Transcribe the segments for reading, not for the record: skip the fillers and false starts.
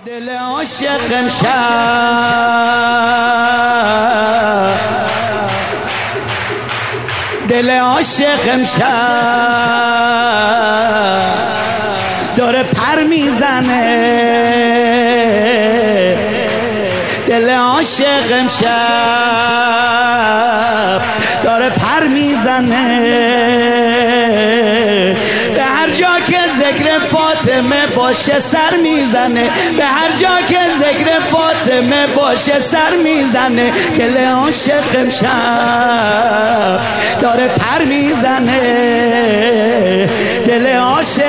دل عاشق امشب دل عاشق امشب داره پر میزنه دل عاشق امشب داره پر میزنه به هر جا که ذکر فاطمه باشه سر میزنه به هر جا که ذکر فاطمه باشه سر میزنه دل عاشق امشب داره پر میزنه دل عاشق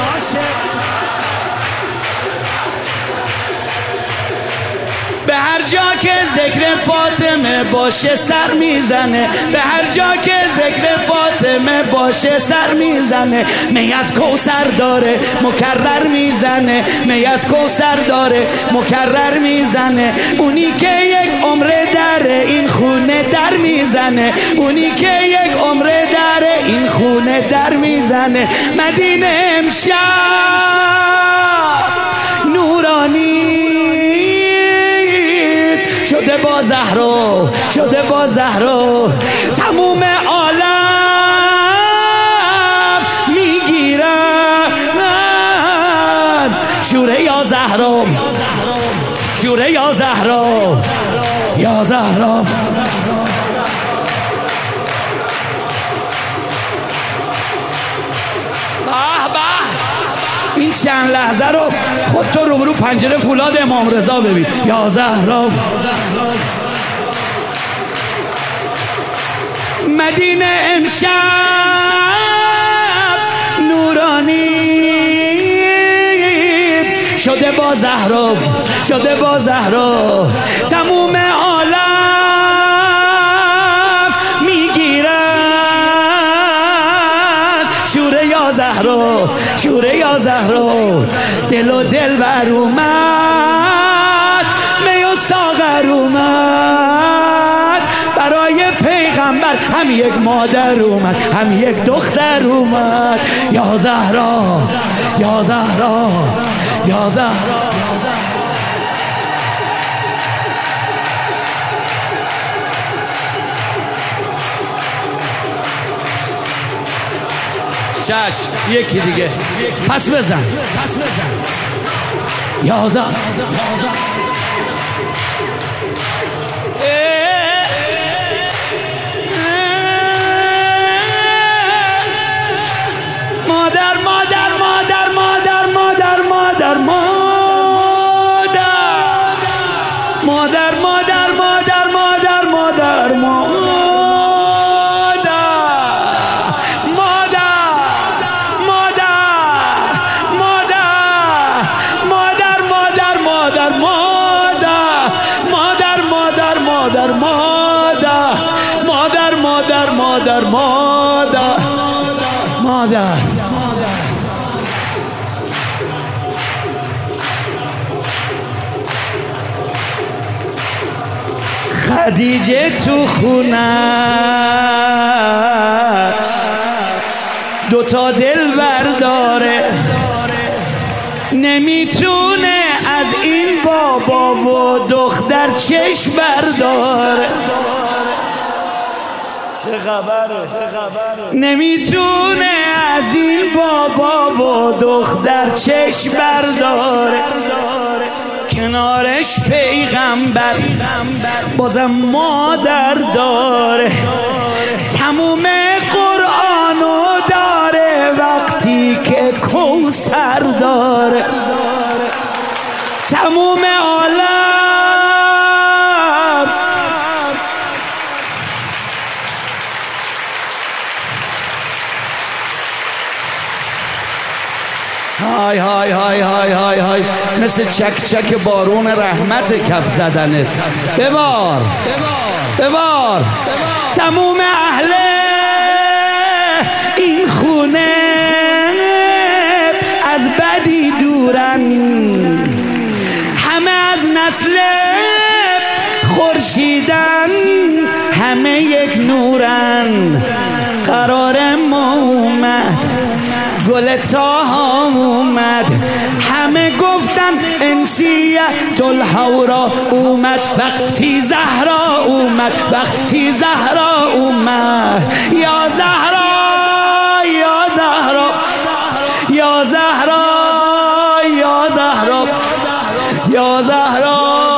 به هر جا که ذکر فاطمه باشه سر میزنه به هر جا که ذکر فاطمه باشه سر میزنه می از کوثر داره مکرر میزنه می از کوثر داره مکرر میزنه اونی که یک عمر در این خونه در میزنه اونی که یک عمر در این خونه در میزنه مدینه امشب نورانی شده با زهرا شده با زهرا تموم عالم میگیرن شوره یا زهرا شوره یا زهرا یا زهرا این چند لحظه رو خود تو روبرو پنجره فولاد امام رضا ببین یا زهرا مدینه امشب نورانی شده با زهرا شده با زهرا تموم عالم میگیرن شوره یا زهرا شوره یا زهرا دل و دل بر اومد می و ساغر اومد برای پیغمبر هم یک مادر اومد هم یک دختر اومد یا زهرا یا زهرا یا زهرا چشم یکی دیگه پس بزن یا زهرا مادر مادر مادر مادر مادر مادر مادر مادر مادر مادر مادر مادر مادر خدیجه تو خونش دوتا دل برداره نمیتونه از این بابا و دختر چشم برداره چه خبره نمیتونه از این بابا و دختر چشم برداره کنارش پیغمبر بازم مادر داره تموم قرآنو داره وقتی که کوثر داره تموم عالم های های های های های های مثل چک چک بارون رحمت کف زدنت ببار ببار تموم اهل این خونه از بدی دورن همه از نسل خورشیدن همه یک نورن قرار ما اومد گل طاها اومد، همه گفتن انسیت الحورا اومد، وقتی زهرا اومد، وقتی زهرا اومد. یا زهرا یا زهرا یا زهرا یا زهرا یا زهرا